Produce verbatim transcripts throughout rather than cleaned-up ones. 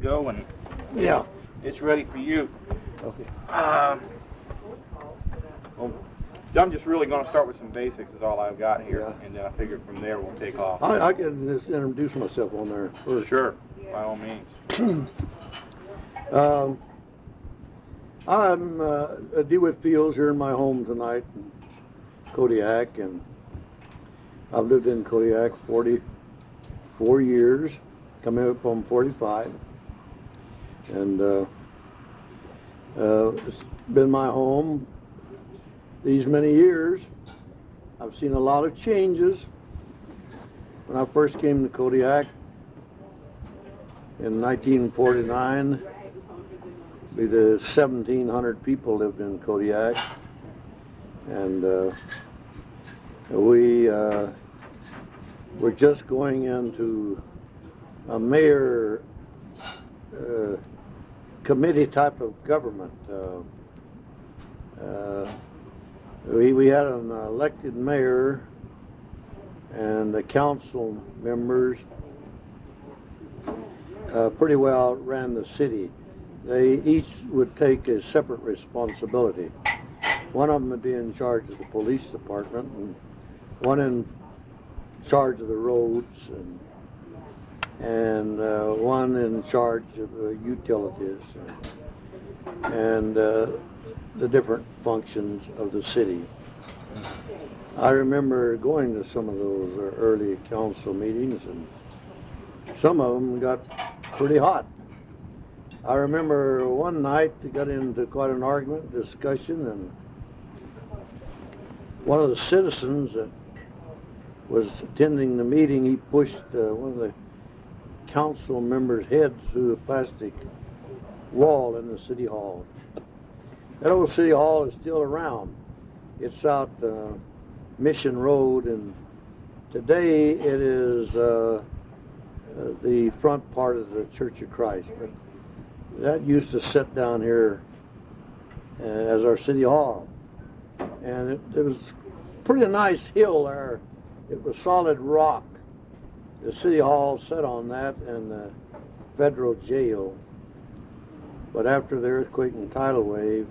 go, and yeah, it's ready for you. okay. Um, well, I'm just really going to start with some basics is all I've got here, Yeah. and then I figure from there we'll take off. I, I can just introduce myself on there first. Sure, by all means. um, I'm uh, at DeWitt Fields here in my home tonight in Kodiak, and I've lived in Kodiak forty-four years, coming up on forty-five, and uh, uh, it's been my home these many years. I've seen a lot of changes. When I first came to Kodiak in nineteen forty-nine, the seventeen hundred people lived in Kodiak, and uh, we uh, were just going into a mayor uh, committee type of government. Uh, uh, we, we had an elected mayor and the council members uh, pretty well ran the city. They each would take a separate responsibility. One of them would be in charge of the police department, and one in charge of the roads, and and uh, one in charge of uh, utilities, and, and uh, the different functions of the city. I remember going to some of those uh, early council meetings, and some of them got pretty hot. I remember one night we got into quite an argument, discussion, and one of the citizens that was attending the meeting, he pushed uh, one of the council members' heads through the plastic wall in the city hall. That old city hall is still around. It's out uh, Mission Road, and today it is uh, uh, the front part of the Church of Christ. But that used to sit down here uh, as our city hall, and it, it was a pretty nice hill there. It was solid rock. The city hall sat on that, and the federal jail. But after the earthquake and tidal wave,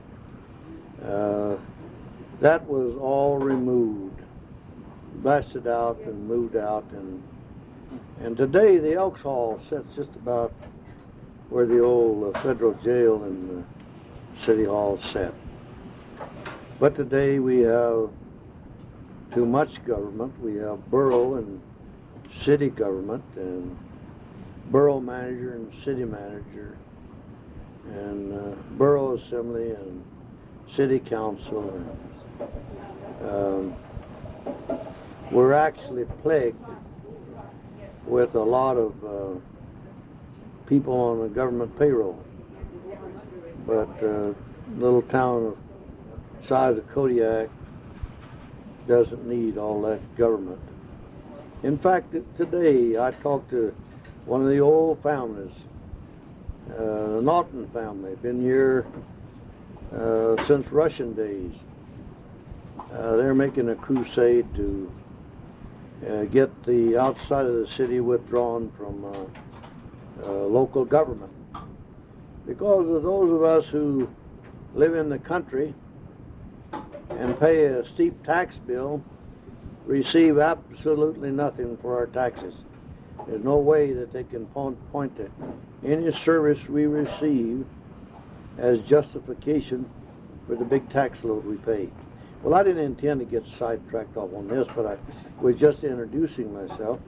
uh, that was all removed, blasted out and moved out, and and today the Elks Hall sits just about where the old uh, federal jail and the city hall sat. But today we have too much government. We have borough and city government, and borough manager and city manager, and uh, borough assembly and city council. And, um, we're actually plagued with a lot of uh, people on the government payroll. But uh, little town of size of Kodiak doesn't need all that government. In fact, today I talked to one of the old families, uh, the Naughton family, been here uh, since Russian days. Uh, they're making a crusade to uh, get the outside of the city withdrawn from uh, uh, local government. Because of those of us who live in the country and pay a steep tax bill, receive absolutely nothing for our taxes. There's no way that they can point to any service we receive as justification for the big tax load we pay. Well, I didn't intend to get sidetracked off on this, but I was just introducing myself.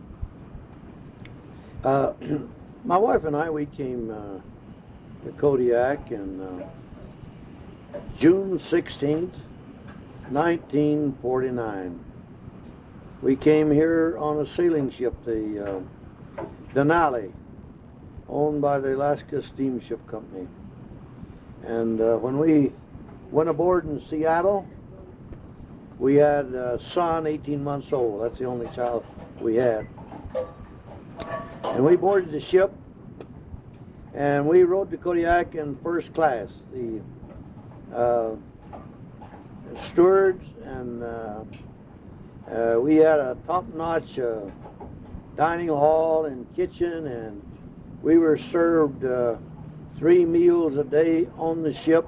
Uh, my wife and I, we came uh, to Kodiak in uh, June sixteenth, nineteen forty-nine. We came here on a sailing ship, the uh, Denali, owned by the Alaska Steamship Company. And uh, when we went aboard in Seattle, we had a son, eighteen months old. That's the only child we had. And we boarded the ship, and we rode to Kodiak in first class. The uh, stewards and uh, uh, we had a top-notch uh, dining hall and kitchen and We were served uh, three meals a day on the ship,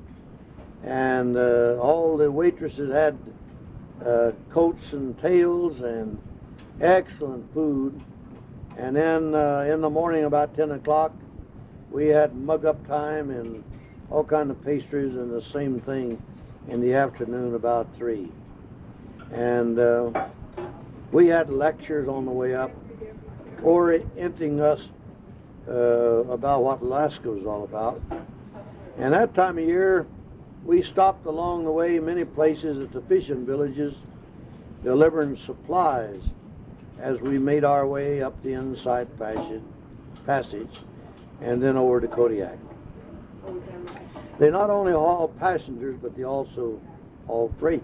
and uh, all the waitresses had uh, coats and tails and excellent food. And then uh, in the morning about ten o'clock, we had mug-up time and all kind of pastries, and the same thing in the afternoon about three. And uh, we had lectures on the way up, orienting us uh, about what Alaska was all about. And that time of year, we stopped along the way many places at the fishing villages, delivering supplies as we made our way up the inside passage, passage and then over to Kodiak. They not only haul passengers, but they also haul freight.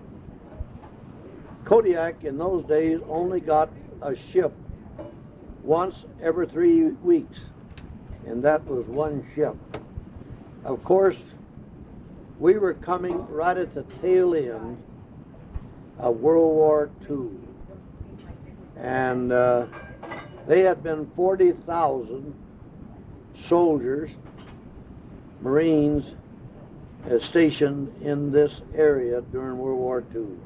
Kodiak in those days only got a ship once every three weeks, and that was one ship. Of course, we were coming right at the tail end of World War Two, and uh, they had been forty thousand soldiers, Marines, uh, stationed in this area during World War Two,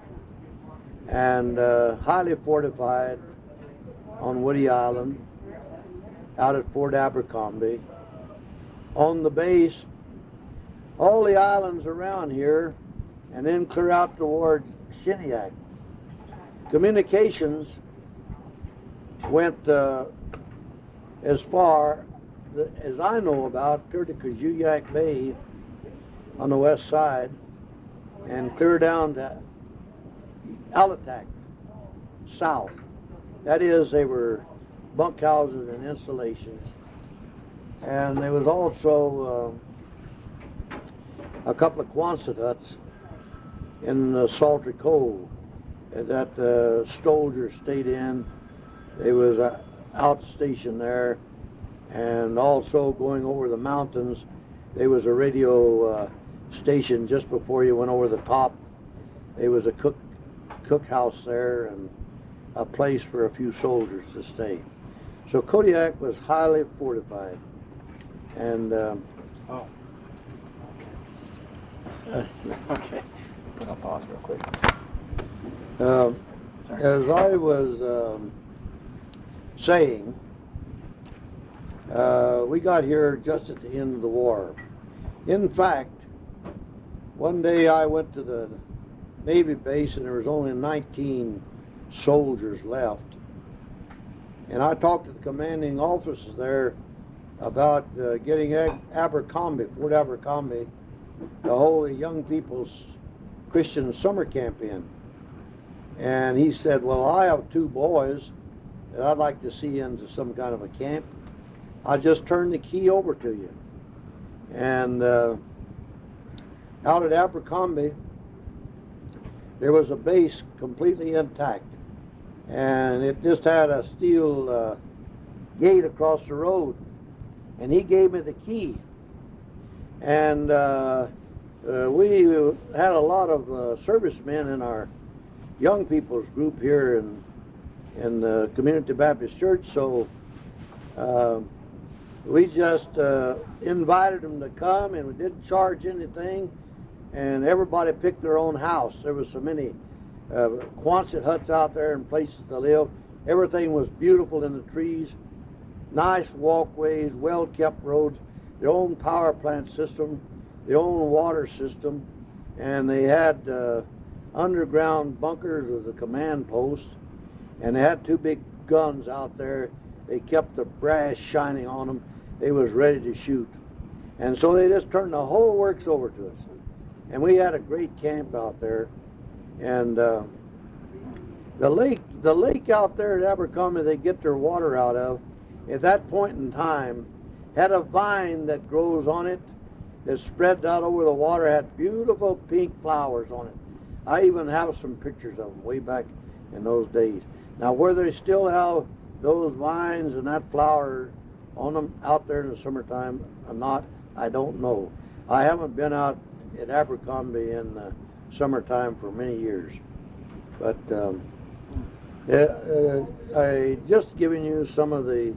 and uh, highly fortified on Woody Island, out at Fort Abercrombie, on the base, all the islands around here, and then clear out towards Shiniak. Communications went uh, as far the, as I know about, clear to Kajuyak Bay on the west side, and clear down to Alatak south. That is, they were bunkhouses and installations. And there was also uh, a couple of Quonset huts in uh, Salter Cove that uh, soldiers stayed in. There was an outstation there, and also going over the mountains, there was a radio uh, station just before you went over the top. There was a cook cookhouse there and a place for a few soldiers to stay. So Kodiak was highly fortified. And um, oh, uh, okay. I'll pause real quick. Uh, as I was um, saying, uh, we got here just at the end of the war. In fact, one day I went to the Navy base and there was only nineteen soldiers left. And I talked to the commanding officers there about uh, getting Abercrombie, Fort Abercrombie, to hold a young people's Christian summer camp in. And he said, well, I have two boys that I'd like to see into some kind of a camp. I'll just turn the key over to you. And uh, out at Abercrombie, there was a base completely intact. And it just had a steel uh, gate across the road. And he gave me the key. And uh, uh, we had a lot of uh, servicemen in our young people's group here in, in the Community Baptist Church, so uh, we just uh, invited them to come, and we didn't charge anything, and everybody picked their own house. There was so many uh, Quonset huts out there and places to live. Everything was beautiful in the trees, nice walkways, well-kept roads, their own power plant system, their own water system, and they had uh, underground bunkers with a command post, and they had two big guns out there. They kept the brass shining on them. They was ready to shoot. And so they just turned the whole works over to us. And we had a great camp out there. And uh, the lake, the lake out there at Abercrombie they get their water out of, at that point in time, had a vine that grows on it that spread out over the water, had beautiful pink flowers on it. I even have some pictures of them way back in those days. Now, whether they still have those vines and that flower on them out there in the summertime or not, I don't know. I haven't been out at Abercrombie in the summertime for many years. But um, uh, uh, I just giving you some of the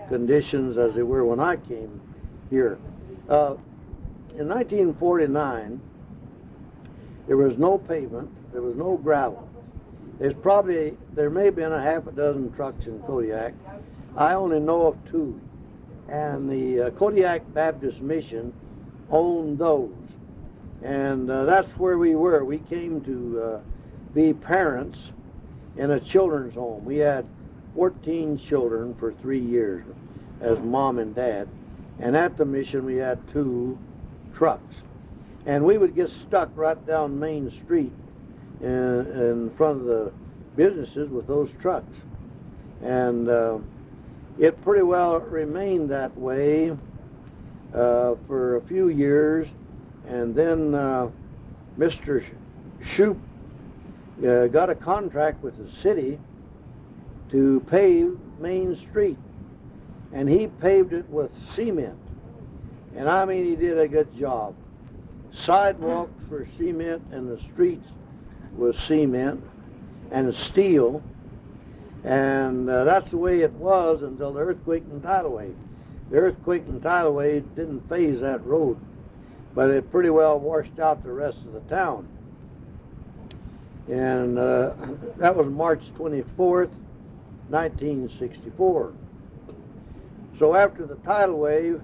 conditions as they were when I came here. Uh, in nineteen forty-nine, there was no pavement, there was no gravel. There's probably, there may have been a half a dozen trucks in Kodiak. I only know of two. And the uh, Kodiak Baptist Mission owned those. And uh, that's where we were. We came to uh, be parents in a children's home. We had fourteen children for three years as mom and dad. And at the mission we had two trucks. And we would get stuck right down Main Street in, in front of the businesses with those trucks. And uh, it pretty well remained that way uh, for a few years. And then uh, Mister Shoup uh, got a contract with the city to pave Main Street. And he paved it with cement. And I mean, he did a good job. Sidewalks were cement, and the streets was cement and steel. And uh, that's the way it was until the earthquake and tidal wave. The earthquake and tidal wave didn't phase that road, but it pretty well washed out the rest of the town. And uh, that was March twenty-fourth, nineteen sixty-four. So after the tidal wave,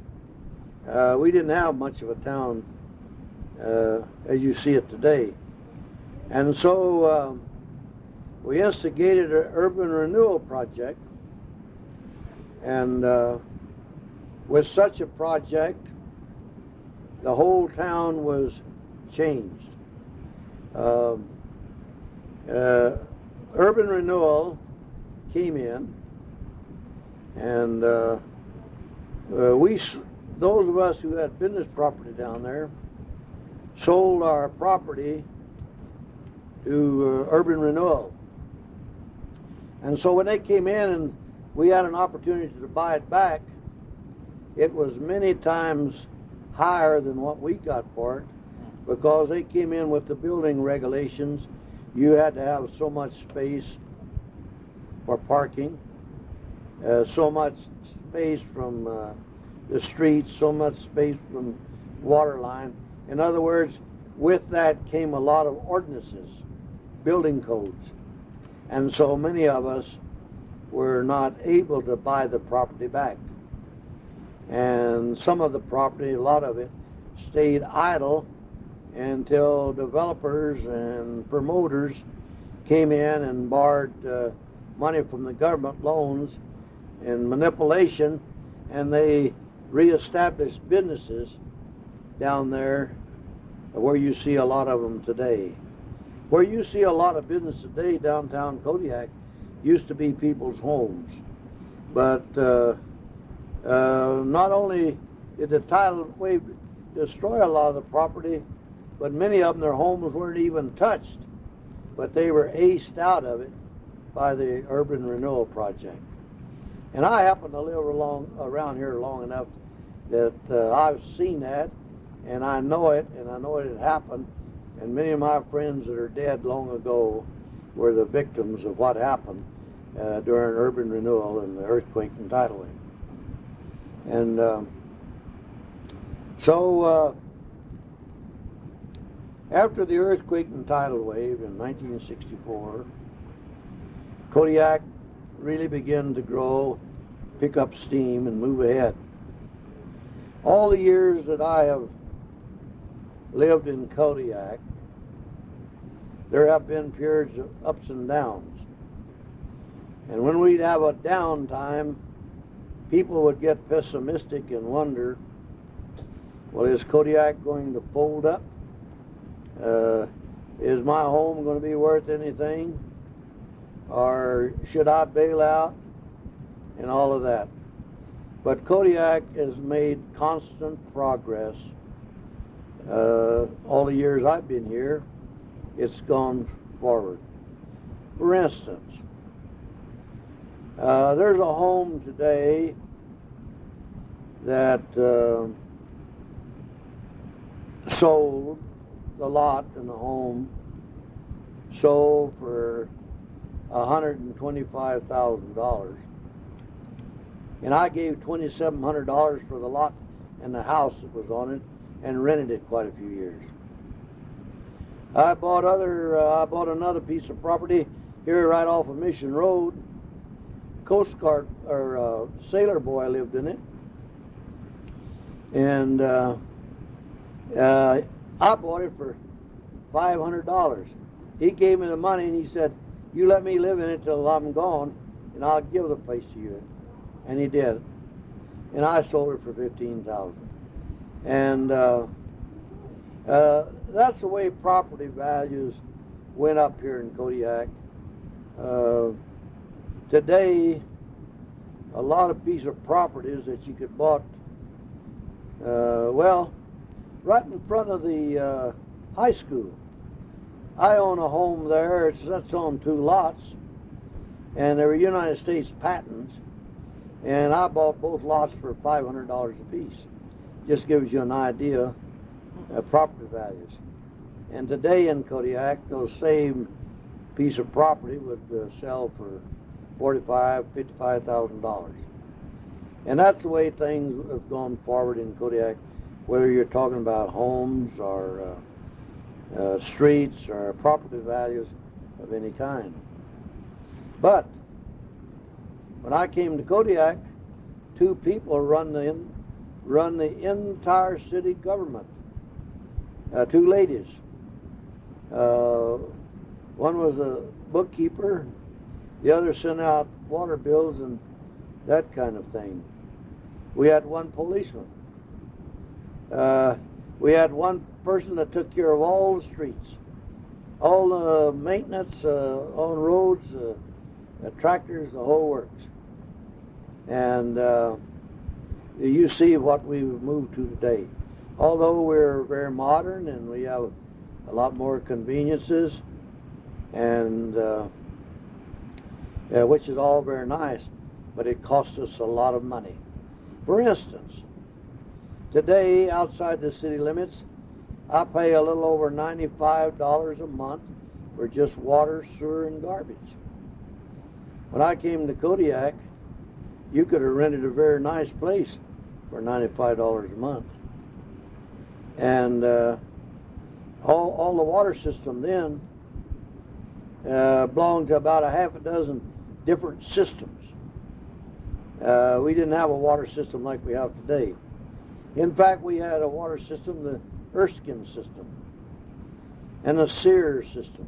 uh, we didn't have much of a town uh, as you see it today. And so uh, we instigated an urban renewal project. And uh, with such a project, the whole town was changed. Uh, uh, urban renewal came in, and uh, uh, we, those of us who had business property down there, sold our property to uh, urban renewal. And so when they came in and we had an opportunity to buy it back, it was many times higher than what we got for it, because they came in with the building regulations. You had to have so much space for parking, uh, so much space from uh, the streets, so much space from water line. In other words, with that came a lot of ordinances, building codes. And so many of us were not able to buy the property back. And some of the property, a lot of it, stayed idle until developers and promoters came in and borrowed uh, money from the government, loans and manipulation, and they reestablished businesses down there where you see a lot of them today. Where you see a lot of business today, downtown Kodiak, used to be people's homes. But uh, uh, not only did the tidal wave destroy a lot of the property, but many of them, their homes weren't even touched, but they were aced out of it by the urban renewal project. And I happen to live along, around here long enough that uh, I've seen that, and I know it, and I know it had happened. And many of my friends that are dead long ago were the victims of what happened uh, during urban renewal and the earthquake and tidal wave. And um, so uh, after the earthquake and tidal wave in nineteen sixty-four, Kodiak really began to grow, pick up steam, and move ahead. All the years that I have lived in Kodiak, there have been periods of ups and downs. And when we'd have a downtime, people would get pessimistic and wonder, well, is Kodiak going to fold up? Uh, is my home going to be worth anything? Or should I bail out? And all of that. But Kodiak has made constant progress. Uh, all the years I've been here, it's gone forward. For instance, uh, there's a home today that uh, sold, the lot and the home sold for one hundred twenty-five thousand dollars. and I gave twenty-seven hundred dollars for the lot and the house that was on it, and rented it quite a few years. I bought other. Uh, I bought another piece of property here right off of Mission Road. Coast Guard or uh, sailor boy lived in it, and uh, uh, I bought it for five hundred dollars. He gave me the money and he said, "You let me live in it till I'm gone, and I'll give the place to you." And he did, and I sold it for fifteen thousand. And uh, uh, that's the way property values went up here in Kodiak. Uh, today, a lot of pieces of properties that you could bought, uh, well, right in front of the uh, high school. I own a home there. It's that's on two lots, and they were United States patents. And I bought both lots for five hundred dollars a piece. Just gives you an idea of property values. And today in Kodiak, those same piece of property would uh, sell for forty-five, fifty-five thousand dollars. And that's the way things have gone forward in Kodiak, whether you're talking about homes or uh, uh, streets or property values of any kind. But when I came to Kodiak, two people run the in, run the entire city government. Uh, two ladies. Uh, one was a bookkeeper, the other sent out water bills and that kind of thing. We had one policeman. Uh, we had one person that took care of all the streets, all the maintenance uh, on roads, uh, uh, tractors, the whole works. And uh, you see what we've moved to today. Although we're very modern and we have a lot more conveniences, and uh, yeah, which is all very nice, but it costs us a lot of money. For instance, today outside the city limits, I pay a little over ninety-five dollars a month for just water, sewer, and garbage. When I came to Kodiak, you could have rented a very nice place for ninety-five dollars a month. And uh, all, all the water system then uh, belonged to about a half a dozen different systems. Uh, we didn't have a water system like we have today. In fact, we had a water system, the Erskine system, and the Sears system.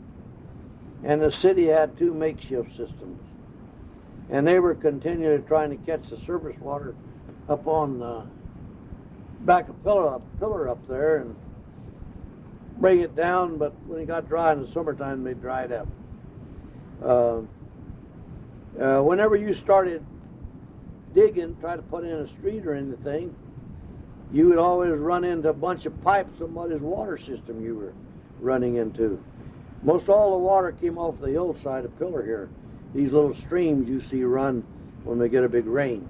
And the city had two makeshift systems. And they were continually trying to catch the surface water up on the back of pillar up, pillar up there and bring it down, but when it got dry in the summertime, they dried up. Uh, uh, whenever you started digging, try to put in a street or anything, you would always run into a bunch of pipes of somebody's water system you were running into. Most all the water came off the hillside of Pillar here. These little streams you see run when we get a big rain.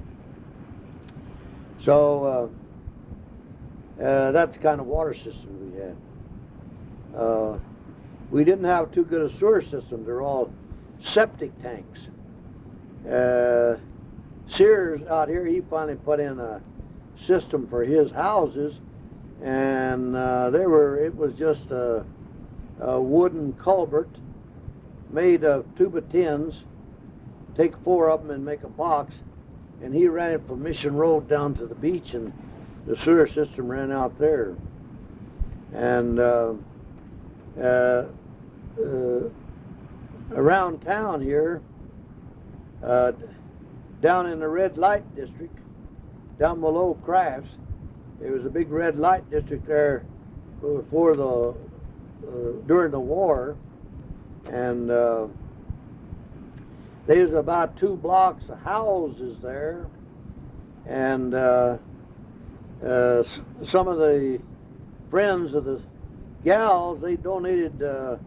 So uh, uh, that's the kind of water system we had. Uh, we didn't have too good a sewer system. They're all septic tanks. Uh, Sears out here, he finally put in a system for his houses, and uh, they were. It was just a, a wooden culvert made of tuba tins. Take four of them and make a box, and he ran it from Mission Road down to the beach, and the sewer system ran out there. And uh, uh, uh, around town here, uh, down in the red light district, down below Crafts, there was a big red light district there before the uh, during the war, and uh, there's about two blocks of houses there, and uh, uh, some of the friends of the gals, they donated uh,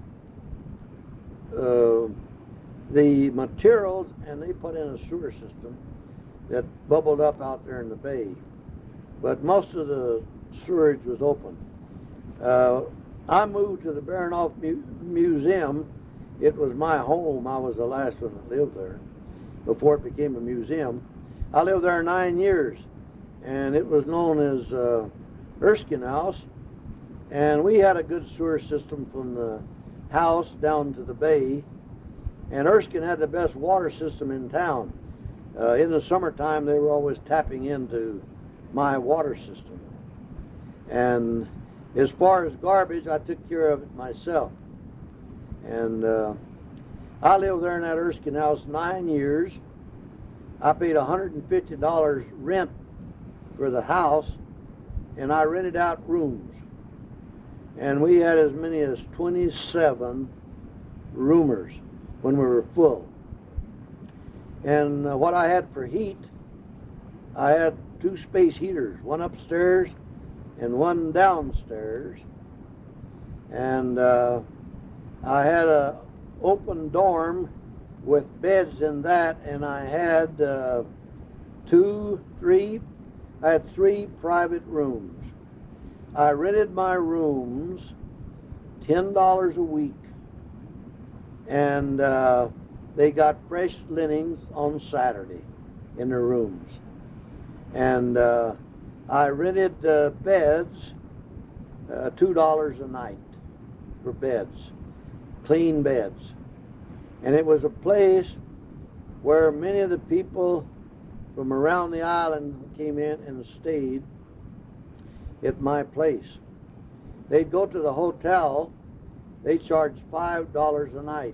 uh, the materials, and they put in a sewer system that bubbled up out there in the bay. But most of the sewerage was open. Uh, I moved to the Baranof Mu Museum. It was my home. I was the last one that lived there before it became a museum. I lived there nine years, and it was known as uh, Erskine House, and we had a good sewer system from the house down to the bay, and Erskine had the best water system in town. Uh, in the summertime, they were always tapping into my water system. And as far as garbage, I took care of it myself. And uh, I lived there in that Erskine House nine years. I paid one hundred fifty dollars rent for the house, and I rented out rooms. And we had as many as twenty-seven roomers when we were full. And uh, what I had for heat, I had two space heaters, one upstairs and one downstairs. And uh, I had a open dorm with beds in that, and I had uh, two, three, I had three private rooms. I rented my rooms ten dollars a week, and uh, they got fresh linens on Saturday in their rooms. And uh, I rented uh, beds, uh, two dollars a night for beds, clean beds. And it was a place where many of the people from around the island came in and stayed at my place. They'd go to the hotel, they charged five dollars a night.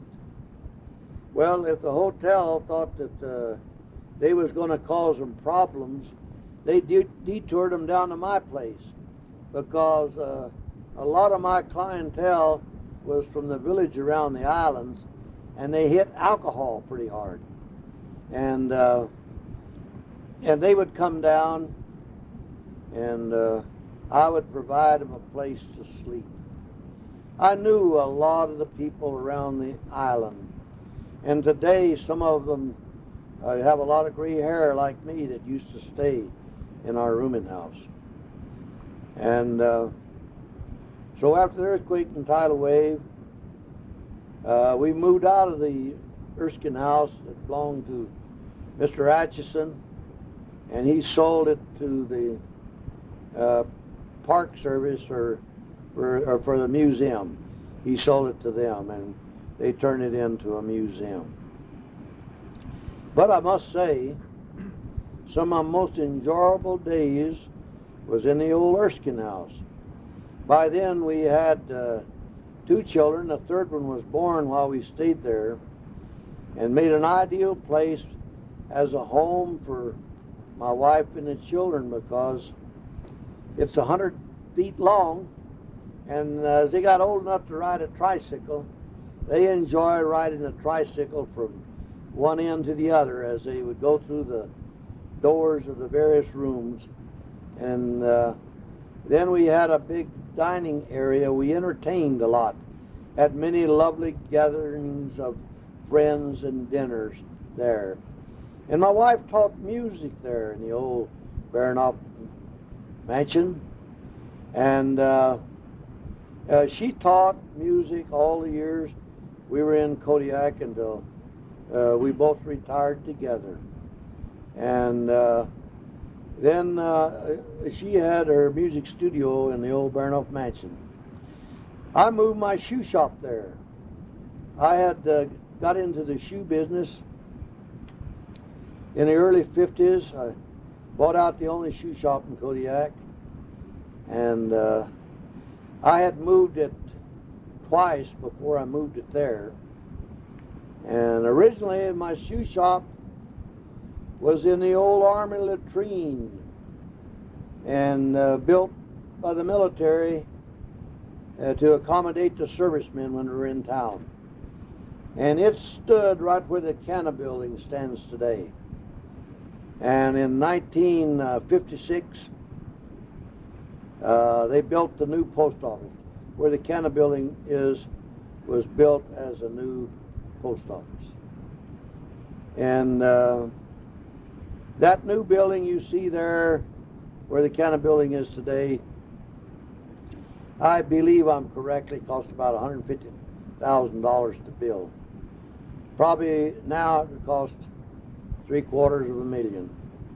Well, if the hotel thought that uh, they was going to cause them problems, they de- detoured them down to my place, because uh, a lot of my clientele was from the village around the islands, and they hit alcohol pretty hard. And uh, and they would come down, and uh, I would provide them a place to sleep. I knew a lot of the people around the island, and today some of them uh, have a lot of gray hair like me that used to stay in our rooming house. And uh, so after the earthquake and tidal wave, uh, we moved out of the Erskine House that belonged to Mister Atchison, and he sold it to the uh, Park Service or for, or for the museum. He sold it to them, and they turned it into a museum. But I must say, some of my most enjoyable days was in the old Erskine House. By then we had uh, two children. The third one was born while we stayed there, and made an ideal place as a home for my wife and the children, because it's a hundred feet long, and as they got old enough to ride a tricycle, they enjoy riding a tricycle from one end to the other as they would go through the doors of the various rooms. And uh, then we had a big dining area. We entertained a lot, had many lovely gatherings of friends and dinners there. And my wife taught music there in the old Baranoff mansion. And uh, uh, she taught music all the years we were in Kodiak until uh, we both retired together. And uh, then uh, she had her music studio in the old Baranoff mansion. I moved my shoe shop there. I had uh, got into the shoe business in the early fifties. I bought out the only shoe shop in Kodiak, and uh, I had moved it twice before I moved it there. And originally my shoe shop was in the old army latrine, and uh, built by the military uh, to accommodate the servicemen when we were in town. And it stood right where the Canna building stands today. And in nineteen fifty-six, uh, they built the new post office. Where the Canna building is, was built as a new post office. And uh, that new building you see there, where the Canna building is today, I believe I'm correctly, cost about one hundred fifty thousand dollars to build. Probably now it would cost three quarters of a million.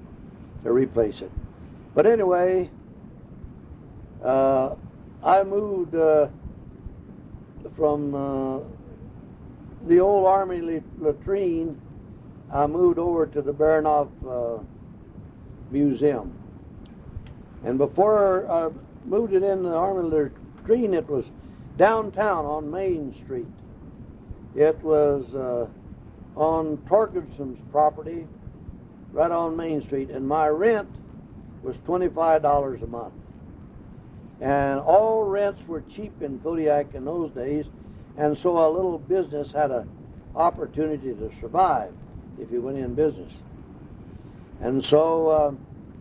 to replace it. But anyway, uh, I moved uh, from uh, the old Army latrine. I moved over to the Baranof uh, Museum. And before I moved it in the Army latrine, it was downtown on Main Street. It was uh, on Torgenson's property, right on Main Street, and my rent was twenty-five dollars a month. And all rents were cheap in Kodiak in those days, and so a little business had an opportunity to survive if you went in business. And so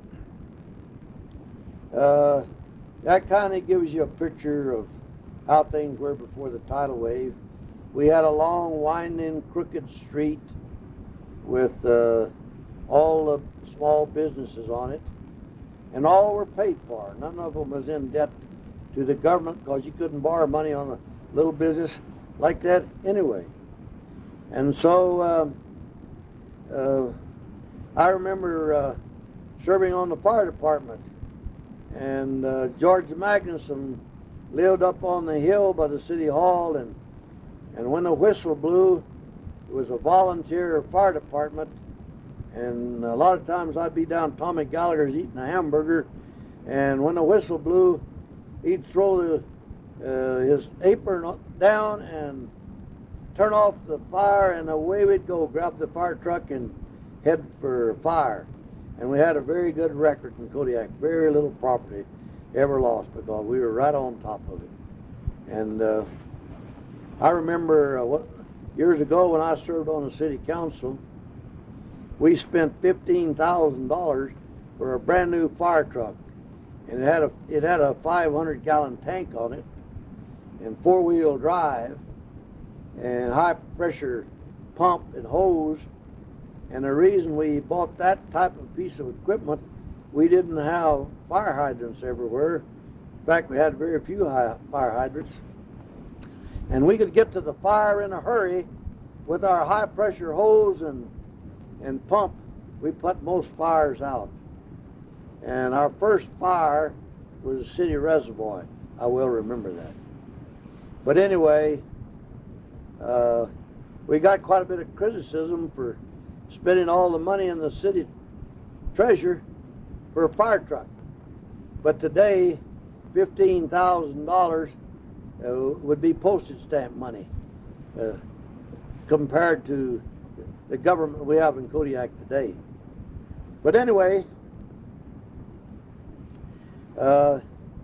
uh, uh, that kind of gives you a picture of how things were before the tidal wave. We had a long, winding, crooked street with uh, all the small businesses on it, and all were paid for. None of them was in debt to the government, because you couldn't borrow money on a little business like that anyway. And so uh, uh, I remember uh, serving on the fire department, and uh, George Magnuson lived up on the hill by the city hall, and and when the whistle blew, it was a volunteer fire department, and a lot of times I'd be down Tommy Gallagher's eating a hamburger, and when the whistle blew, he'd throw the, uh, his apron down and turn off the fire, and away we'd go, grab the fire truck and head for fire. And we had a very good record in Kodiak. Very little property ever lost, because we were right on top of it. And uh, I remember uh, what, years ago when I served on the city council, we spent fifteen thousand dollars for a brand new fire truck, and it had a it had a five hundred gallon tank on it, and four wheel drive, and high pressure pump and hose. And the reason we bought that type of piece of equipment, we didn't have fire hydrants everywhere. In fact, we had very few high fire hydrants. And we could get to the fire in a hurry with our high pressure hose and, and pump. We put most fires out. And our first fire was the city reservoir. I will remember that. But anyway, uh, we got quite a bit of criticism for spending all the money in the city treasure for a fire truck. But today, fifteen thousand dollars uh, would be postage stamp money uh, compared to the government we have in Kodiak today. But anyway, uh,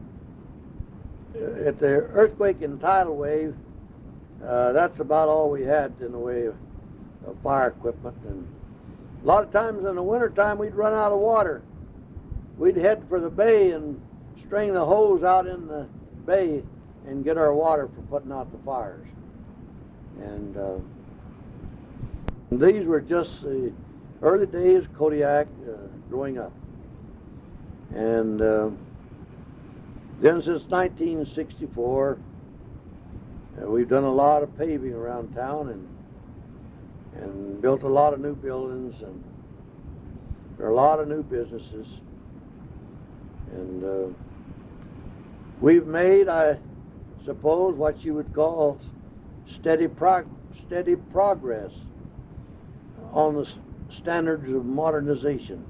at the earthquake and tidal wave, uh, that's about all we had in the way of, of fire equipment. And a lot of times in the wintertime we'd run out of water. We'd head for the bay and string the hose out in the bay and get our water for putting out the fires. And uh, these were just the early days of Kodiak uh, growing up. And uh, then since nineteen sixty-four, uh, we've done a lot of paving around town, and and built a lot of new buildings, and there are a lot of new businesses. And uh, we've made, I suppose, what you would call steady prog steady progress on the standards of modernization.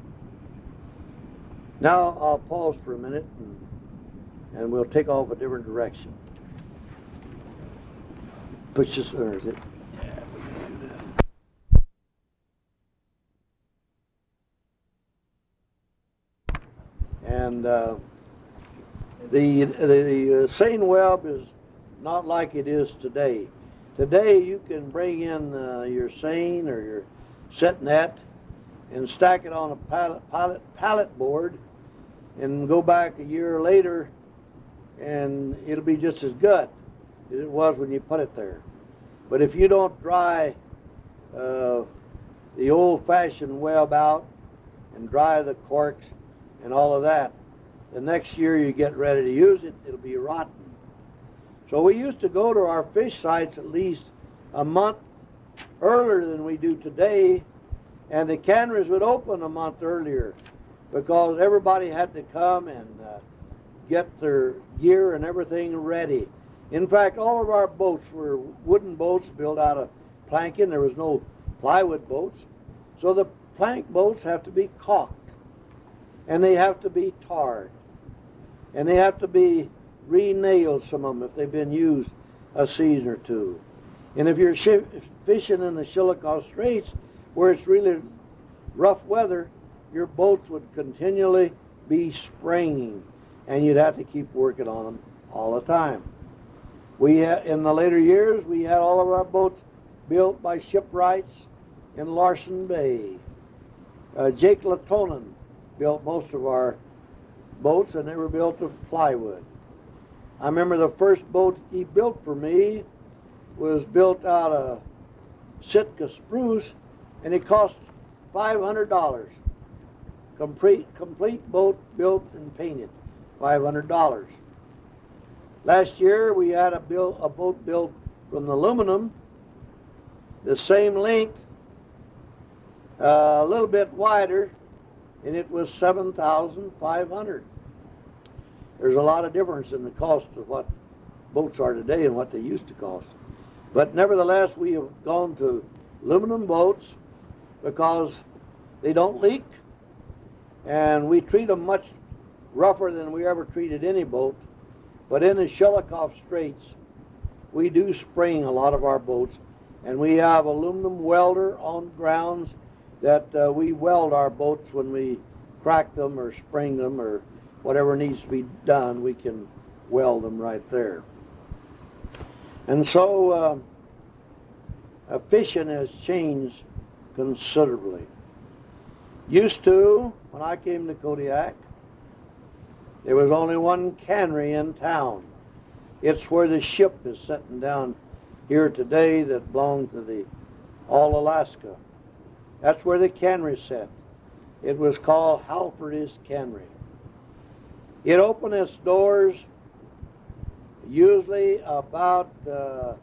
Now I'll pause for a minute, and, and we'll take off a different direction. Push this, or is it? And uh, the the uh, seine web is not like it is today. Today you can bring in uh, your seine or your set net and stack it on a pallet, pallet, pallet board, and go back a year later, and it'll be just as good as it was when you put it there. But if you don't dry uh, the old-fashioned web out and dry the corks and all of that, the next year you get ready to use it, it'll be rotten. So we used to go to our fish sites at least a month earlier than we do today, and the canneries would open a month earlier. because everybody had to come and uh, get their gear and everything ready. In fact, all of our boats were wooden boats built out of planking. There was no plywood boats. So the plank boats have to be caulked, and they have to be tarred, and they have to be re-nailed, some of them, if they've been used a season or two. And if you're sh- fishing in the Chillicothe Straits, where it's really rough weather, your boats would continually be springing, and you'd have to keep working on them all the time. We had, in the later years, we had all of our boats built by shipwrights in Larsen Bay. Uh, Jake Latonin built most of our boats, and they were built of plywood. I remember the first boat he built for me was built out of Sitka spruce, and it cost five hundred dollars. Complete, complete boat built and painted, five hundred dollars. Last year we had a, build, a boat built from aluminum, the same length, uh, a little bit wider, and it was seven thousand five hundred dollars. There's a lot of difference in the cost of what boats are today and what they used to cost. But nevertheless, we have gone to aluminum boats because they don't leak, and we treat them much rougher than we ever treated any boat. But in the Chillicothe Straits, we do spring a lot of our boats, and we have aluminum welder on grounds that uh, we weld our boats when we crack them or spring them or whatever needs to be done. We can weld them right there. And so uh, uh, fishing has changed considerably. Used to, when I came to Kodiak, there was only one cannery in town. It's where the ship is sitting down here today that belonged to the All Alaska. That's where the cannery sat. It was called Halfords Cannery. It opened its doors usually about uh,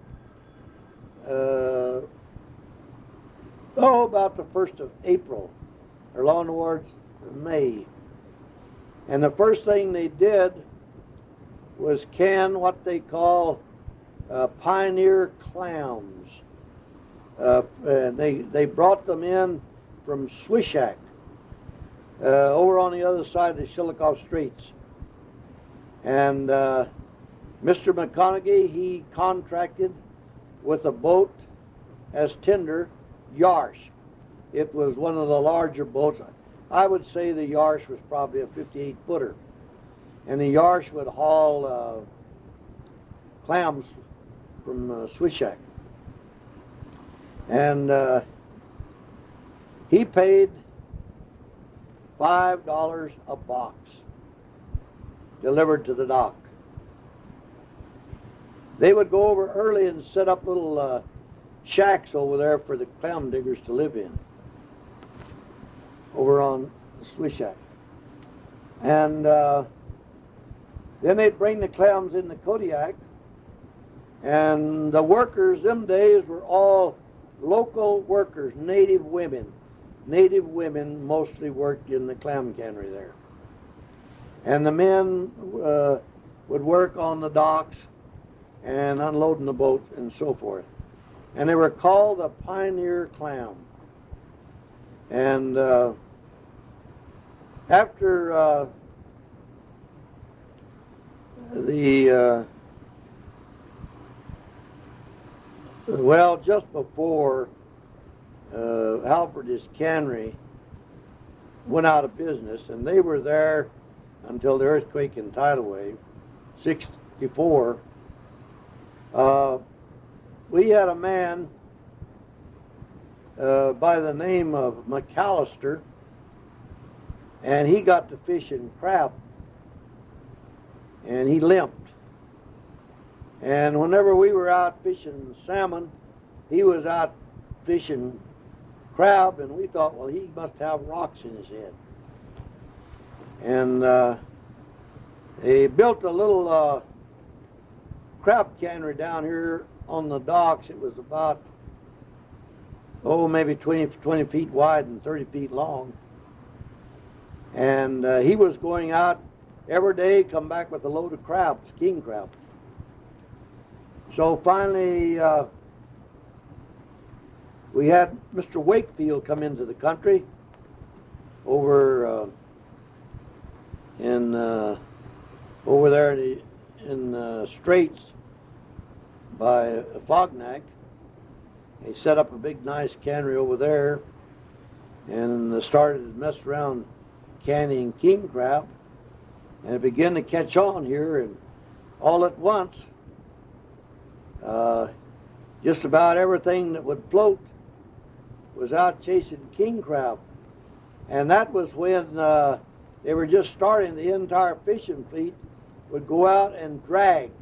uh, oh about the first of April, or along towards May. And the first thing they did was can what they call uh, pioneer clams. Uh, and they they brought them in from Swishack, uh, over on the other side of the Chillicothe Straits. And uh, Mister McConaughey, he contracted with a boat as tender, Yarsh. It was one of the larger boats. I would say the Yarsh was probably a fifty-eight footer. And the Yarsh would haul uh, clams from uh, Swishack. And uh, he paid five dollars a box delivered to the dock. They would go over early and set up little uh, shacks over there for the clam diggers to live in, over on Swishack. And uh, then they'd bring the clams into Kodiak, and the workers them days were all local workers, native women. Native women mostly worked in the clam cannery there. And the men uh, would work on the docks and unloading the boat and so forth. And they were called the Pioneer Clam. And uh, after uh, the, uh, well, just before uh, Halfords Cannery went out of business, and they were there until the earthquake in Tidal Wave, sixty-four, uh, we had a man uh, by the name of McAllister, and he got to fishing crab, and he limped. And whenever we were out fishing salmon, he was out fishing crab, and we thought, well, he must have rocks in his head. And uh, they built a little uh, crab cannery down here on the docks. It was about, oh, maybe twenty, twenty feet wide and thirty feet long. And uh, he was going out every day, come back with a load of crabs, king crab. So finally, uh, we had Mister Wakefield come into the country over uh, in uh, over there in the in, uh, Straits by Fognac. He set up a big, nice cannery over there, and started to mess around canning king crab, and it began to catch on here, and all at once, uh, just about everything that would float was out chasing king crab. And that was when uh, they were just starting. The entire fishing fleet would go out and drag.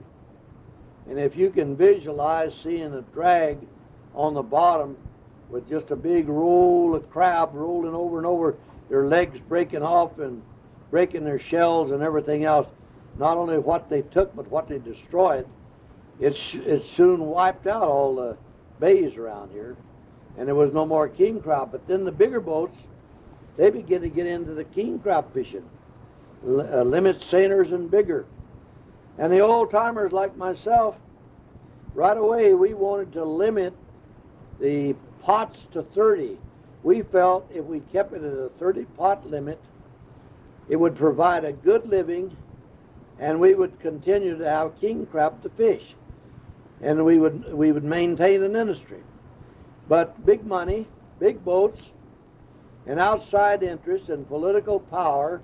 And if you can visualize seeing a drag on the bottom with just a big roll of crab rolling over and over, their legs breaking off and breaking their shells and everything else, not only what they took but what they destroyed, it, it soon wiped out all the bays around here, and there was no more king crab. But then the bigger boats, they began to get into the king crab fishing, L uh, limit seiners and bigger. And the old timers like myself, right away we wanted to limit the pots to thirty. We felt if we kept it at a thirty pot limit, it would provide a good living, and we would continue to have king crab to fish, and we would we would maintain an industry. But big money, big boats, and outside interest and political power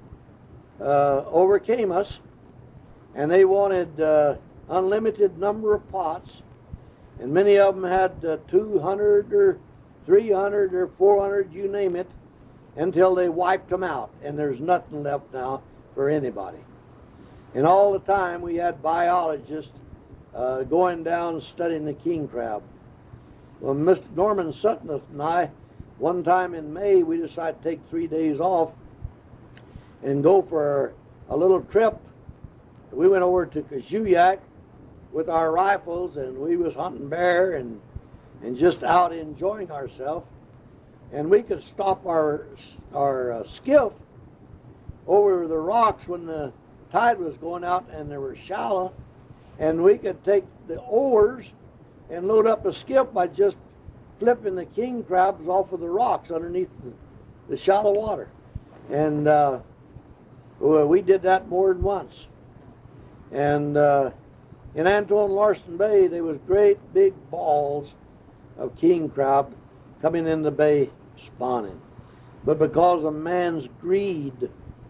uh, overcame us, and they wanted uh, unlimited number of pots, and many of them had uh, two hundred or three hundred or four hundred, you name it, until they wiped them out, and there's nothing left now for anybody. And all the time we had biologists uh, going down studying the king crab. Well, Mister Norman Sutton and I, one time in May, we decided to take three days off and go for a little trip. We went over to Kajuyak with our rifles, and we was hunting bear and and just out enjoying ourselves. And we could stop our our uh, skiff over the rocks when the tide was going out and they were shallow, and we could take the oars and load up a skiff by just flipping the king crabs off of the rocks underneath the, the shallow water. And uh, well, we did that more than once. And uh, in Antoine Larson Bay, there was great big balls of king crab coming in the bay spawning. But because of man's greed,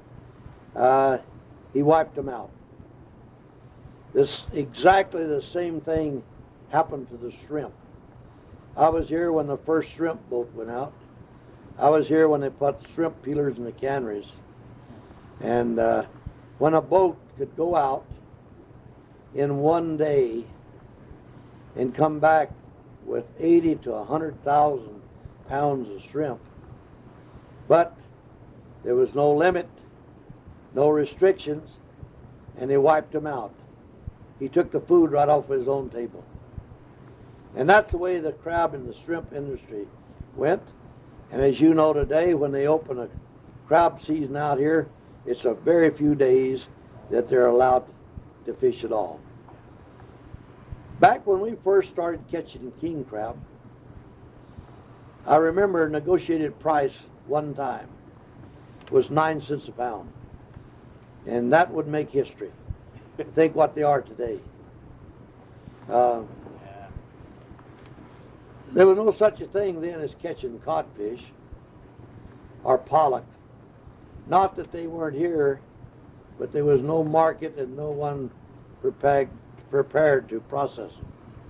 uh, he wiped them out. This exactly the same thing happened to the shrimp. I was here when the first shrimp boat went out. I was here when they put shrimp peelers in the canneries. And uh, when a boat could go out in one day and come back with eighty to a hundred thousand pounds of shrimp, but there was no limit, no restrictions, and he wiped them out. He took the food right off his own table. And that's the way the crab and the shrimp industry went. And as you know today, when they open a crab season out here, it's a very few days that they're allowed to fish at all. Back when we first started catching king crab, I remember a negotiated price one time was nine cents a pound. And that would make history. Think what they are today. Uh, there was no such a thing then as catching codfish or pollock. Not that they weren't here, but there was no market and no one prepared, prepared to process them.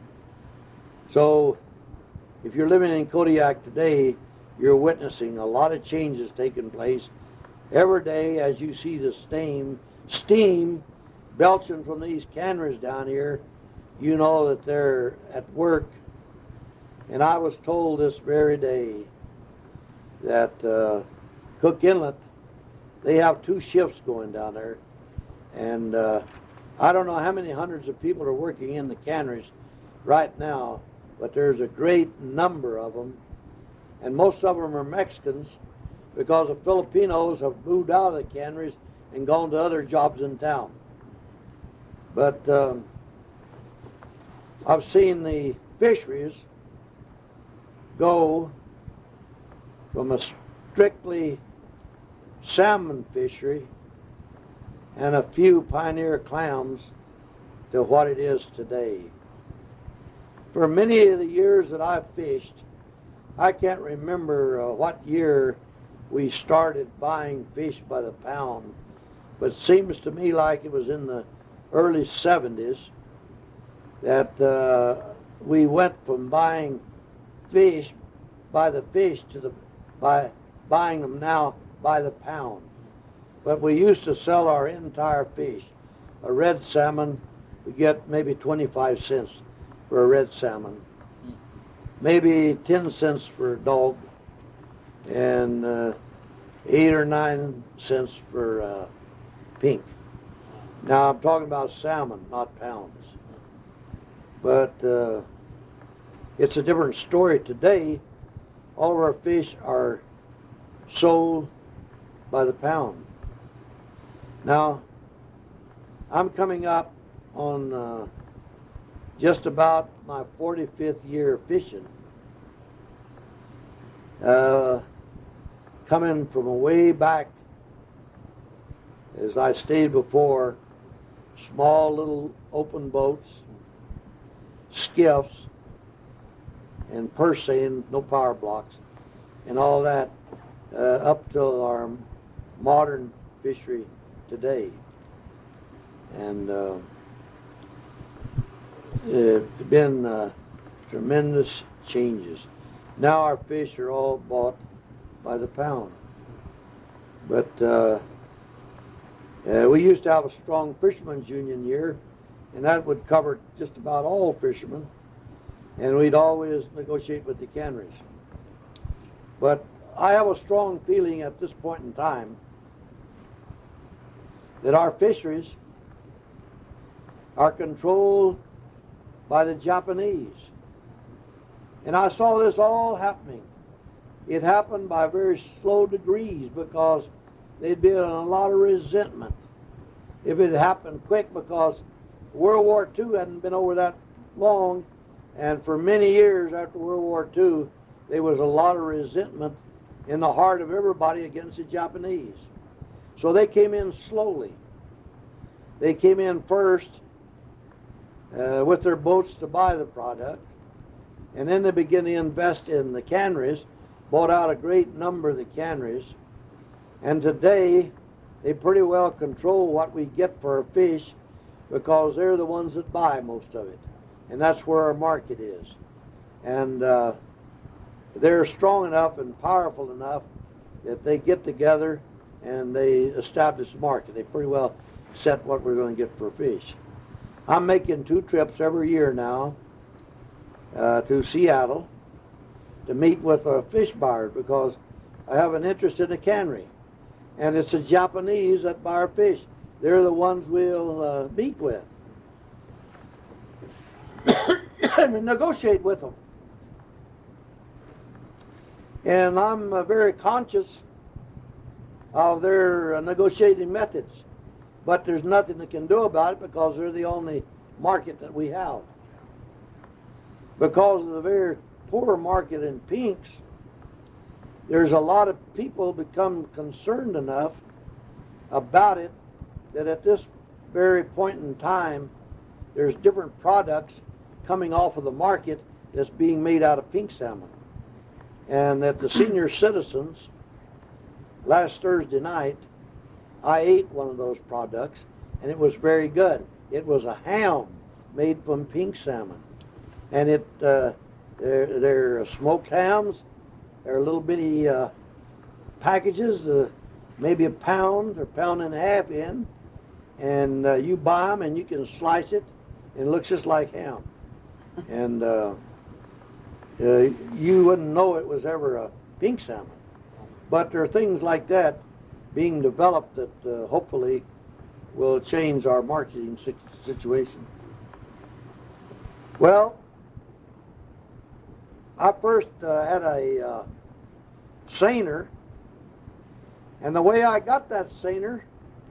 So if you're living in Kodiak today, you're witnessing a lot of changes taking place. Every day as you see the steam, steam belching from these canneries down here, you know that they're at work. And I was told this very day that uh, Cook Inlet, they have two shifts going down there. And uh, I don't know how many hundreds of people are working in the canneries right now, but there's a great number of them. And most of them are Mexicans because the Filipinos have moved out of the canneries and gone to other jobs in town. But um, I've seen the fisheries go from a strictly salmon fishery and a few pioneer clams to what it is today. For many of the years that I've fished, I can't remember uh, what year we started buying fish by the pound, but it seems to me like it was in the early seventies that uh, we went from buying fish by the fish to the by buying them now by the pound. But we used to sell our entire fish. A red salmon, we get maybe twenty-five cents for a red salmon, maybe ten cents for a dog, and uh, eight or nine cents for uh, pink. Now I'm talking about salmon, not pounds. But uh, it's a different story today. All of our fish are sold by the pound. Now, I'm coming up on uh, just about my forty-fifth year of fishing. Uh, coming from way back, as I stated before, small little open boats, skiffs, and purse seine, no power blocks, and all that, uh, up till our modern fishery today. And uh, it's been uh, tremendous changes. Now our fish are all bought by the pound. But uh, uh, we used to have a strong fishermen's union here, and that would cover just about all fishermen, and we'd always negotiate with the canneries. But I have a strong feeling at this point in time that our fisheries are controlled by the Japanese. And I saw this all happening. It happened by very slow degrees because they'd been in a lot of resentment if it had happened quick, because World War Two hadn't been over that long, and for many years after World War Two, there was a lot of resentment in the heart of everybody against the Japanese. So they came in slowly. They came in first uh, with their boats to buy the product, and then they began to invest in the canneries, bought out a great number of the canneries, and today they pretty well control what we get for our fish, because they're the ones that buy most of it, and that's where our market is. And uh, they're strong enough and powerful enough that they get together and they establish the market. They pretty well set what we're going to get for fish. I'm making two trips every year now uh, to Seattle to meet with a fish buyer, because I have an interest in the cannery, and it's the Japanese that buy our fish. They're the ones we'll uh, meet with and negotiate with them. And I'm uh, very conscious of their uh, negotiating methods, but there's nothing they can do about it because they're the only market that we have. Because of the very poor market in pinks, there's a lot of people become concerned enough about it that at this very point in time, there's different products coming off of the market that's being made out of pink salmon. And that the senior citizens, last Thursday night, I ate one of those products, and it was very good. It was a ham made from pink salmon. And it, uh, they're, they're smoked hams. They're little bitty uh, packages, uh, maybe a pound or pound and a half in. And uh, you buy them and you can slice it, and it looks just like ham. And uh, uh, you wouldn't know it was ever a pink salmon. But there are things like that being developed that uh, hopefully will change our marketing situation. Well, I first uh, had a uh, seiner And the way I got that seiner,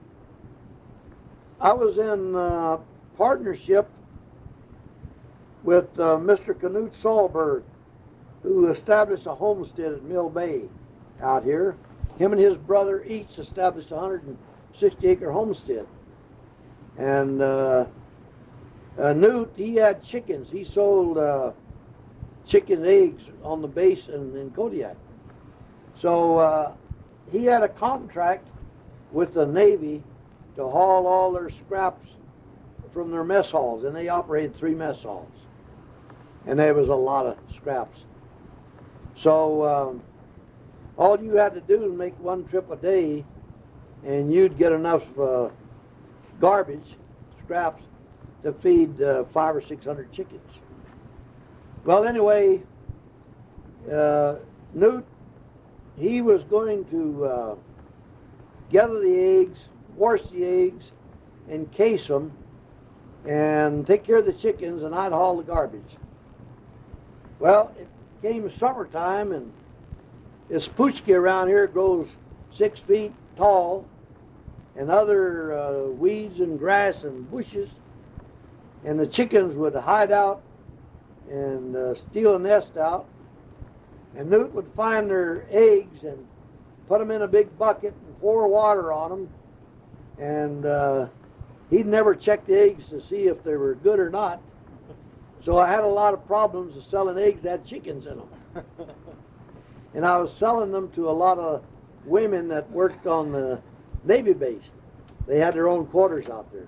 I was in uh, partnership with uh, Mister Knut Solberg, who established a homestead at Mill Bay out here. Him and his brother each established a one hundred sixty acre homestead. And uh, uh, Newt, he had chickens. He sold uh, chicken eggs on the base in, in Kodiak. So uh, he had a contract with the Navy to haul all their scraps from their mess halls, and they operated three mess halls. And there was a lot of scraps. So um, all you had to do was make one trip a day, and you'd get enough uh, garbage, scraps, to feed uh, five or six hundred chickens. Well, anyway, uh, Newt, he was going to uh, gather the eggs, wash the eggs, encase them, and take care of the chickens, and I'd haul the garbage. Well, it came summertime, and this pushki around here grows six feet tall, and other uh, weeds and grass and bushes, and the chickens would hide out and uh, steal a nest out, and Newt would find their eggs and put them in a big bucket and pour water on them, and uh, he'd never check the eggs to see if they were good or not. So I had a lot of problems of selling eggs that had chickens in them. And I was selling them to a lot of women that worked on the Navy base. They had their own quarters out there.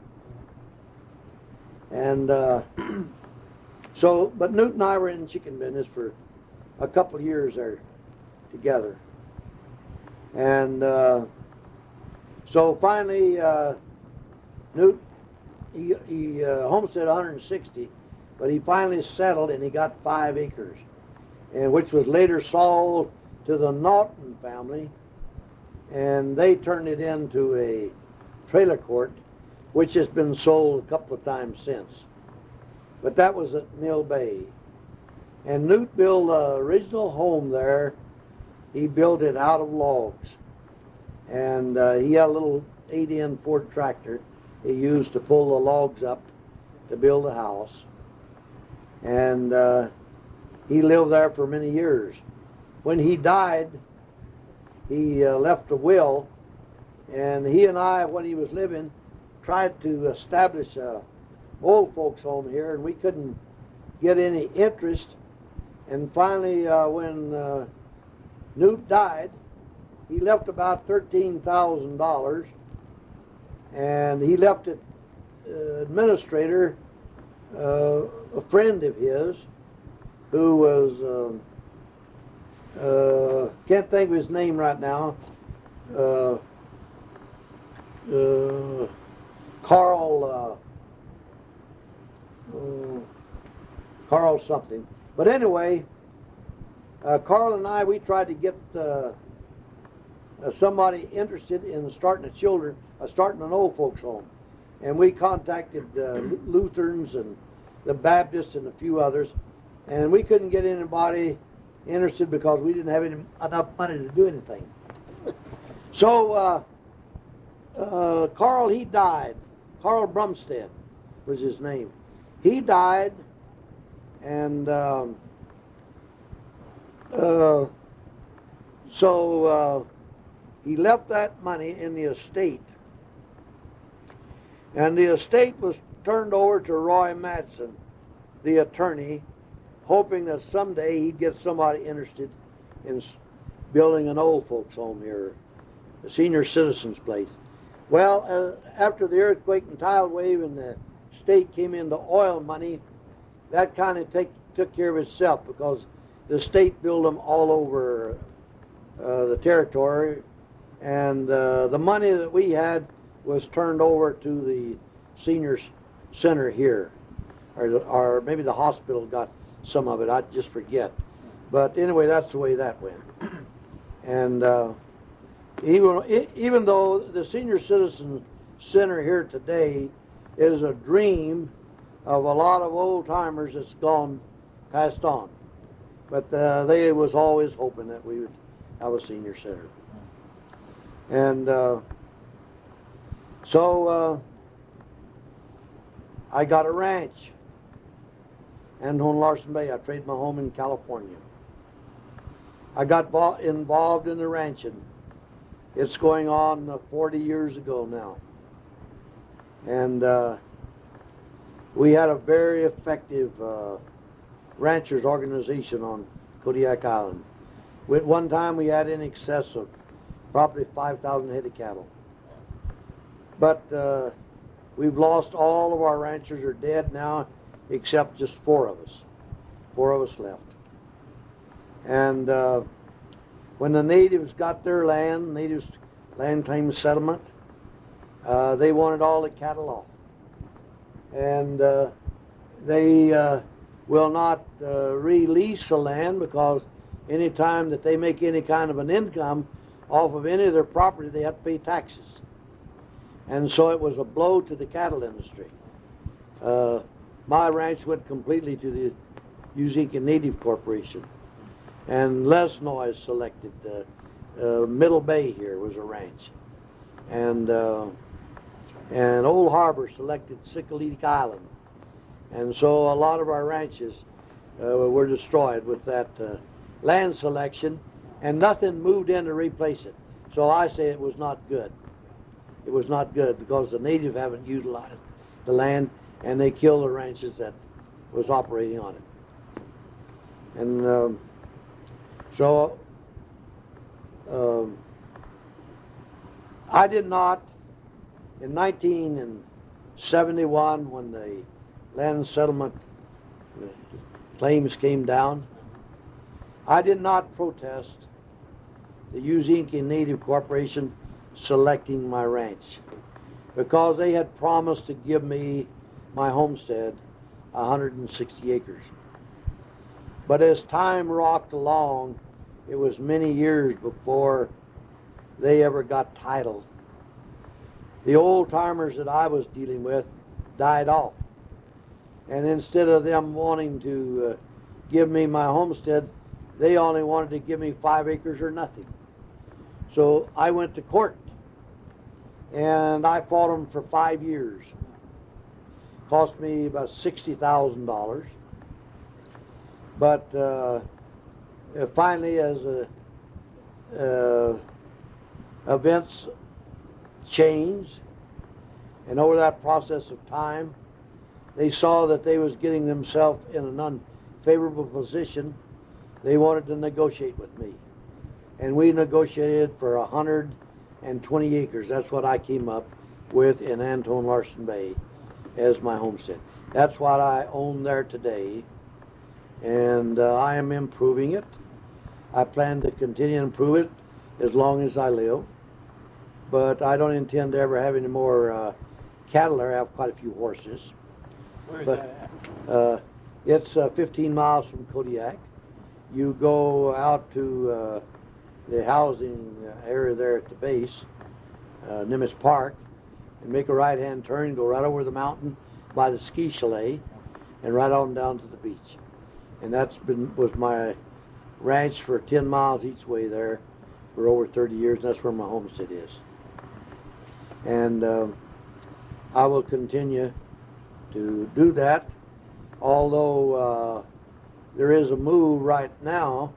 And uh, so, but Newt and I were in chicken business for a couple of years there together. And uh, so finally, uh, Newt, he, he uh, homesteaded one hundred sixty, but he finally settled and he got five acres, and which was later sold to the Naughton family, and they turned it into a trailer court, which has been sold a couple of times since. But that was at Mill Bay. And Newt built the original home there. He built it out of logs. And uh, he had a little eight N Ford tractor he used to pull the logs up to build the house. And uh, he lived there for many years. When he died, he uh, left a will, and he and I, when he was living, tried to establish a old folks home here, and we couldn't get any interest. And finally, uh, when uh, Newt died, he left about thirteen thousand dollars, and he left it uh, administrator, uh, a friend of his, who was, um, uh, can't think of his name right now, uh, uh, Carl, uh, uh, Carl something. But anyway, uh, Carl and I, we tried to get uh, uh, somebody interested in starting a children, uh, starting an old folks home. And we contacted uh, Lutherans and the Baptists and a few others, and we couldn't get anybody interested because we didn't have any, enough money to do anything. So uh, uh, Carl, he died. Carl Brumstead was his name. He died, and um, uh, so uh, he left that money in the estate. And the estate was turned over to Roy Madsen, the attorney, hoping that someday he'd get somebody interested in building an old folks home here, a senior citizens place. Well, uh, after the earthquake and tidal wave and the state came into oil money, that kind of take, took care of itself, because the state built them all over uh, the territory, and uh, the money that we had was turned over to the senior center here, or, or maybe the hospital got some of it, I just forget. But anyway, that's the way that went. And uh, even, even though the Senior Citizen Center here today is a dream of a lot of old-timers that's gone, passed on. But uh, they was always hoping that we would have a senior center. And uh, so uh, I got a ranch, Anton Larson Bay. I traded my home in California. I got vo- involved in the ranching. It's going on uh, forty years ago now. And uh, we had a very effective uh, ranchers organization on Kodiak Island. At one time we had in excess of probably five thousand head of cattle. But uh, we've lost all of our ranchers are dead now, except just four of us. Four of us left. And uh, when the natives got their land, natives land claim settlement, uh, they wanted all the cattle off. And uh, they uh, will not uh, release the land because any time that they make any kind of an income off of any of their property, they have to pay taxes. And so it was a blow to the cattle industry. Uh, my ranch went completely to the Uzika Native Corporation. And Lesnoy selected, uh, uh, Middle Bay here was a ranch. And, uh, and Old Harbor selected Sikalitic Island. And so a lot of our ranches uh, were destroyed with that uh, land selection, and nothing moved in to replace it. So I say it was not good. It was not good because the natives haven't utilized the land, and they killed the ranches that was operating on it. And um, so um, I did not, in nineteen seventy-one, when the land settlement claims came down, I did not protest the Uzika Native Corporation selecting my ranch because they had promised to give me my homestead one hundred sixty acres. But as time rocked along, it was many years before they ever got title. The old timers that I was dealing with died off. And instead of them wanting to uh, give me my homestead, they only wanted to give me five acres or nothing. So I went to court, and I fought them for five years. Cost me about sixty thousand dollars. But uh, finally, as uh, uh, events changed, and over that process of time, they saw that they was getting themselves in an unfavorable position. They wanted to negotiate with me. And we negotiated for one hundred twenty acres. That's what I came up with in Anton Larson Bay as my homestead. That's what I own there today. And uh, I am improving it. I plan to continue to improve it as long as I live. But I don't intend to ever have any more uh, cattle there. I have quite a few horses. Where is But, that at? Uh, it's uh, fifteen miles from Kodiak. You go out to uh, the housing area there at the base, uh, Nimitz Park, and make a right-hand turn, go right over the mountain by the ski chalet, and right on down to the beach. And that's been was my ranch for ten miles each way there for over thirty years. And that's where my homestead is. And uh, I will continue to do that, although uh, there is a move right now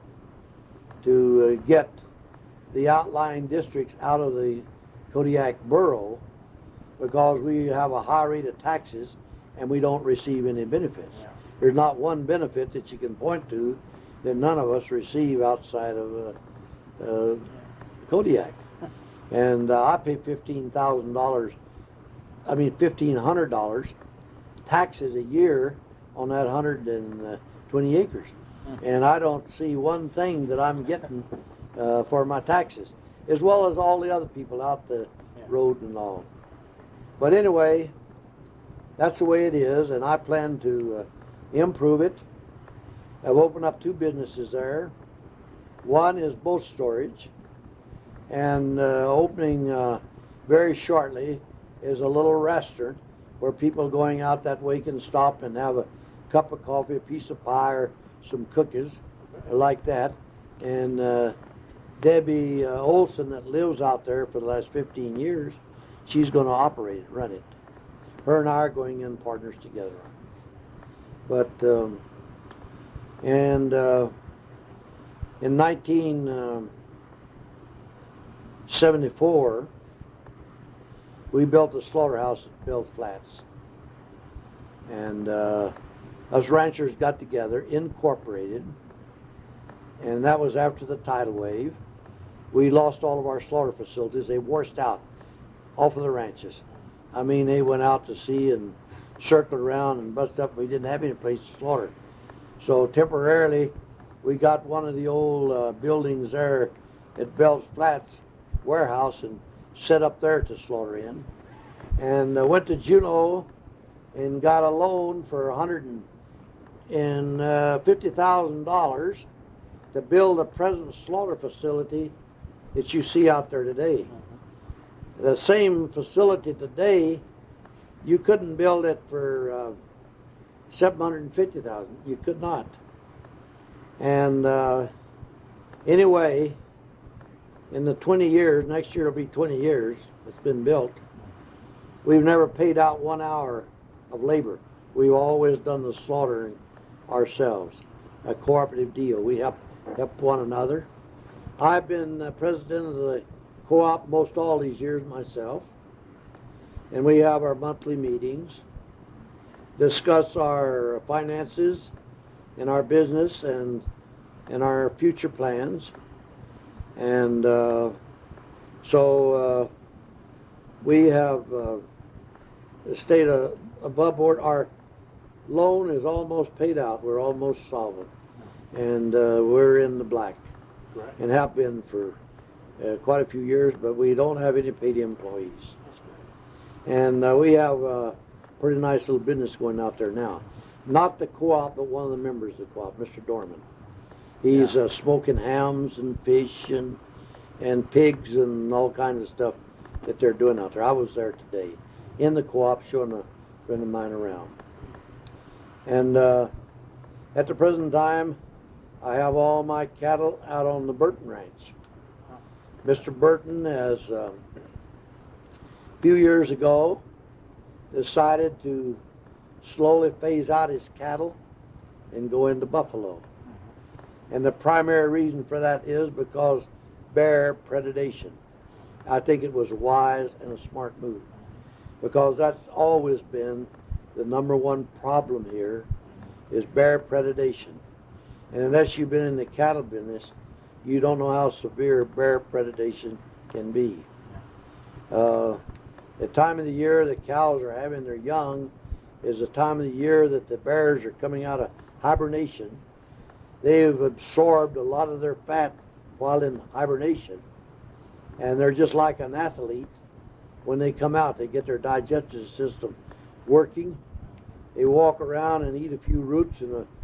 to uh, get the outlying districts out of the Kodiak borough because we have a high rate of taxes and we don't receive any benefits. Yeah. There's not one benefit that you can point to that none of us receive outside of uh, uh, Kodiak. And uh, I pay fifteen thousand dollars, I mean fifteen hundred dollars taxes a year on that one hundred twenty acres. And I don't see one thing that I'm getting uh, for my taxes, as well as all the other people out the Yeah. road and all. But anyway, that's the way it is, and I plan to uh, improve it. I've opened up two businesses there. One is boat storage, and uh, opening uh, very shortly is a little restaurant where people going out that way can stop and have a cup of coffee, a piece of pie, or some cookies like that, and uh, Debbie uh, Olson, that lives out there for the last fifteen years, she's going to operate it, run it. Her and I are going in partners together. But, um, and uh, in nineteen seventy-four, we built a slaughterhouse at Bell Flats. And uh, us ranchers got together, incorporated, and that was after the tidal wave. We lost all of our slaughter facilities. They washed out off of the ranches. I mean, they went out to sea and circled around and busted up. We didn't have any place to slaughter. So temporarily, we got one of the old uh, buildings there at Bell's Flats warehouse and set up there to slaughter in. And uh, went to Juneau and got a loan for one hundred fifty thousand dollars to build the present slaughter facility that you see out there today. Mm-hmm. The same facility today, you couldn't build it for uh, seven hundred fifty thousand dollars. You could not. And uh, anyway, in the twenty years, next year will be twenty years it's been built, we've never paid out one hour of labor. We've always done the slaughtering ourselves. A cooperative deal. We help help one another. I've been uh, president of the co-op most all these years myself, and we have our monthly meetings, discuss our finances and our business and and our future plans. And uh, so uh, we have uh, stayed uh, above board. Our loan is almost paid out. We're almost solvent, and uh, we're in the black, right, and have been for uh, quite a few years. But we don't have any paid employees, and uh, we have a pretty nice little business going out there now. Not the co-op, but one of the members of the co-op, Mister Dorman. He's yeah. uh, smoking hams and fish and and pigs and all kinds of stuff that they're doing out there. I was there today in the co-op showing a friend of mine around. And uh, at the present time, I have all my cattle out on the Burton Ranch. Mister Burton has, um, a few years ago, decided to slowly phase out his cattle and go into buffalo. And the primary reason for that is because bear predation. I think it was a wise and a smart move, because that's always been the number one problem here is bear predation. And unless you've been in the cattle business, you don't know how severe bear predation can be. Uh, the time of the year the cows are having their young is the time of the year that the bears are coming out of hibernation. They've absorbed a lot of their fat while in hibernation, and they're just like an athlete. When they come out, they get their digestive system working. They walk around and eat a few roots and a